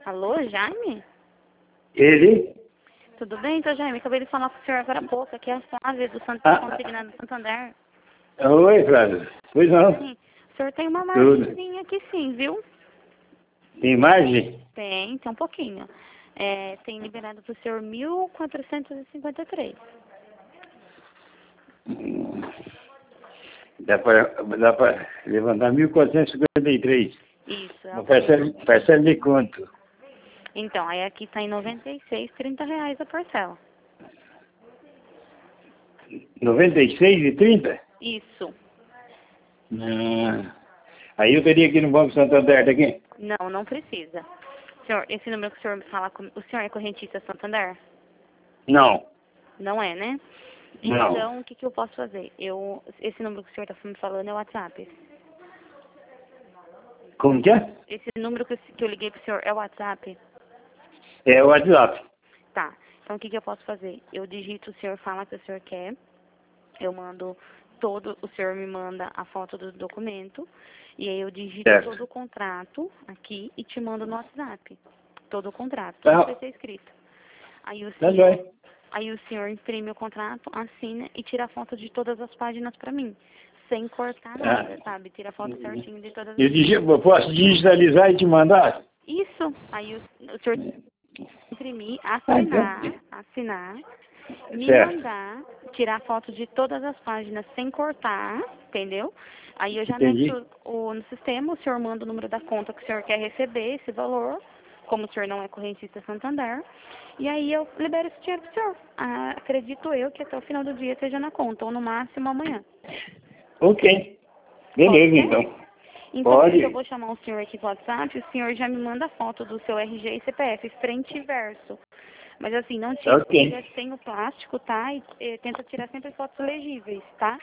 Alô, Jaime? Ele? Tudo bem, seu Jaime? Acabei de falar com o senhor agora há pouco. Aqui é a Flávia do Consignado do Santander. Oi, Flávio. Pois não. Sim. O senhor tem uma Tudo. margenzinha aqui sim, viu? Tem margem? Tem um pouquinho. Tem liberado para o senhor 1.453. Dá pra levantar 1.453. Isso. Uma parcela de quanto? Então, aí aqui está em 96, R$ 30 a parcela. 96,30? Isso. Aí eu teria aqui no Banco Santander daqui? Não precisa. Senhor, esse número que o senhor me fala, o senhor é correntista Santander? Não. Não é, né? Não. Então, o que eu posso fazer? Esse número que o senhor está me falando é o WhatsApp. Como que é? Esse número que eu liguei para o senhor é o WhatsApp? É o WhatsApp. Tá. Então, o que eu posso fazer? Eu digito, o senhor fala o que o senhor quer. Eu mando o senhor me manda a foto do documento. E aí eu digito todo o contrato aqui e te mando no WhatsApp. Todo o contrato. Tudo vai ser escrito. Aí o senhor imprime o contrato, assina e tira a foto de todas as páginas para mim. Sem cortar nada, sabe? Tira a foto certinho de todas as páginas. Eu posso digitalizar e te mandar? Isso. Aí o senhor imprimir, assinar, me mandar, tirar foto de todas as páginas sem cortar, entendeu? Aí eu já meto no sistema, o senhor manda o número da conta que o senhor quer receber, esse valor, como o senhor não é correntista Santander, e aí eu libero esse dinheiro pro senhor. Acredito eu que até o final do dia esteja na conta, ou no máximo amanhã. Ok. Beleza, então. Então, eu vou chamar o senhor aqui no WhatsApp, o senhor já me manda a foto do seu RG e CPF, frente e verso. Mas assim, não tira sem o plástico, tá? E tenta tirar sempre fotos legíveis, tá?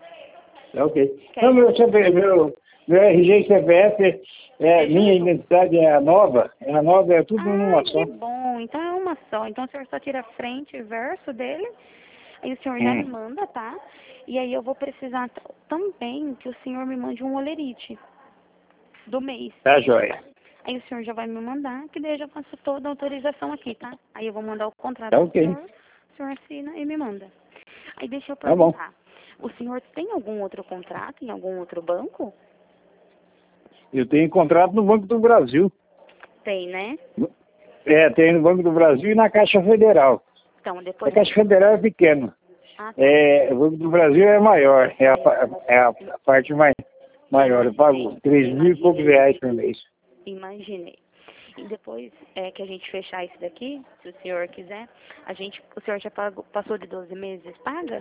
Ok. Não, meu RG e CPF, minha identidade é a nova. É nova, é tudo numa só. Que bom. Então é uma só. Então o senhor só tira frente e verso dele. Aí o senhor já me manda, tá? E aí eu vou precisar também que o senhor me mande um olerite do mês. Tá, joia. Aí o senhor já vai me mandar, que daí eu já faço toda a autorização aqui, tá? Aí eu vou mandar o contrato Tá, pro senhor, o senhor assina e me manda. Aí deixa eu perguntar, o senhor tem algum outro contrato em algum outro banco? Eu tenho contrato no Banco do Brasil. Tem, né? Tem no Banco do Brasil e na Caixa Federal. Então, depois... A Caixa Federal é pequena. Tá. O Banco do Brasil é maior, é a parte maior. Eu pago 3.000 e poucos reais por mês. Imaginei. E depois que a gente fechar isso daqui, se o senhor quiser, o senhor já passou de 12 meses, paga?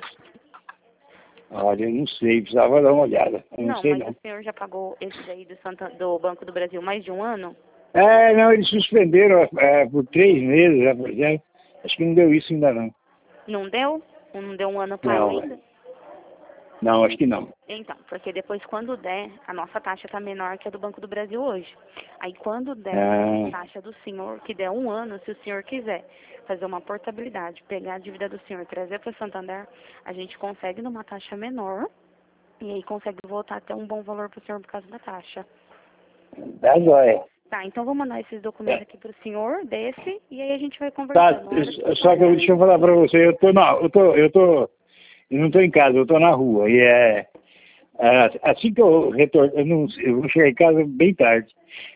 Olha, eu não sei, precisava dar uma olhada. Não sei, mas o senhor já pagou esse daí do Banco do Brasil mais de um ano? Não, eles suspenderam por 3 meses, por exemplo. Acho que não deu isso ainda não. Não deu? Não deu um ano pago ainda? Não, acho que não. Então, porque depois quando der, a nossa taxa está menor que a do Banco do Brasil hoje. Aí quando der a taxa do senhor, que der um ano, se o senhor quiser fazer uma portabilidade, pegar a dívida do senhor e trazer para o Santander, a gente consegue numa taxa menor e aí consegue voltar até um bom valor para o senhor por causa da taxa. Tá, joia. Tá, então vou mandar esses documentos aqui pro senhor, e aí a gente vai conversando. Tá, só que deixa eu falar pra você, eu não tô em casa, eu tô na rua, e assim que eu retorno, eu vou chegar em casa bem tarde.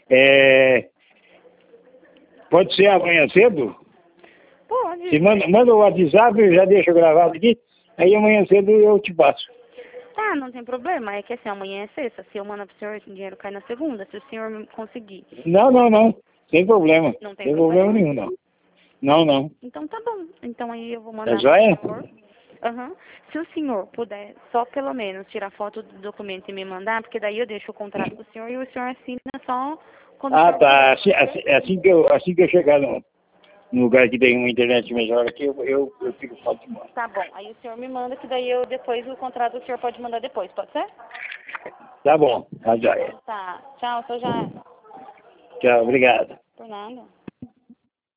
Pode ser amanhã cedo? Pode. Você manda o WhatsApp, eu já deixo gravado aqui, aí amanhã cedo eu te passo. Tá, não tem problema, é que assim, amanhã é sexta, se eu mando pro senhor, esse dinheiro cai na segunda, se o senhor conseguir. Não, sem problema. Não tem Sem problema nenhum, não. Não. Então tá bom, então aí eu vou mandar Tá joia? pro senhor. Se o senhor puder, só pelo menos, tirar foto do documento e me mandar, porque daí eu deixo o contrato pro senhor e o senhor assina só quando o senhor tá, assim que eu chegar no lugar que tem uma internet melhor aqui, eu fico foto de mão. Tá bom, aí o senhor me manda, que daí depois o contrato o senhor pode mandar depois, pode ser? Tá bom, tá joia. Tá, tchau, seu Jaime. Tchau, obrigado. Por nada.